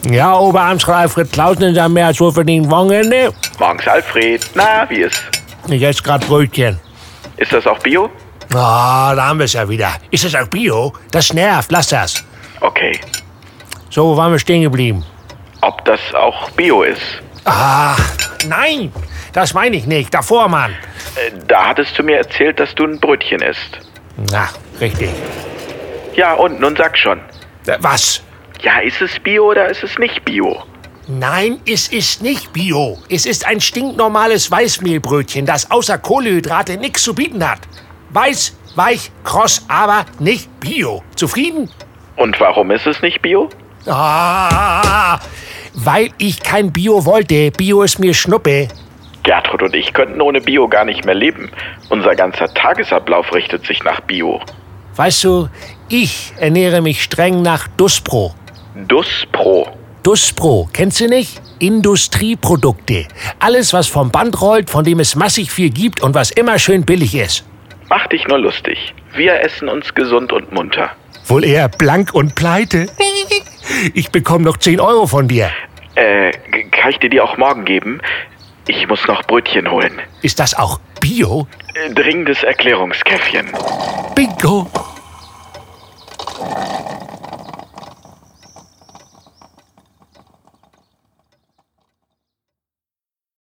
Ja, Oberamtsrat Alfred Klausen in seinem mehr als wohlverdienten Wochenende. Morgens, Alfred. Na, wie ist? Ich esse gerade Brötchen. Ist das auch Bio? Ah, da haben wir es ja wieder. Ist das auch Bio? Das nervt, lass das. Okay. So, wo waren wir stehen geblieben? Ob das auch Bio ist? Ach, nein, das meine ich nicht. Davor, Mann. Da hattest du mir erzählt, dass du ein Brötchen isst. Na, richtig. Ja, und nun sag schon. Was? Ja, ist es Bio oder ist es nicht Bio? Nein, es ist nicht Bio. Es ist ein stinknormales Weißmehlbrötchen, das außer Kohlenhydrate nichts zu bieten hat. Weiß, weich, kross, aber nicht Bio. Zufrieden? Und warum ist es nicht Bio? Ah, weil ich kein Bio wollte. Bio ist mir Schnuppe. Gertrud und ich könnten ohne Bio gar nicht mehr leben. Unser ganzer Tagesablauf richtet sich nach Bio. Weißt du, ich ernähre mich streng nach Duspro. Duspro. Duspro, kennst du nicht? Industrieprodukte. Alles, was vom Band rollt, von dem es massig viel gibt und was immer schön billig ist. Mach dich nur lustig. Wir essen uns gesund und munter. Wohl eher blank und pleite. Ich bekomme noch 10 Euro von dir. Kann ich dir die auch morgen geben? Ich muss noch Brötchen holen. Ist das auch Bio? Dringendes Erklärungskäffchen. Bingo!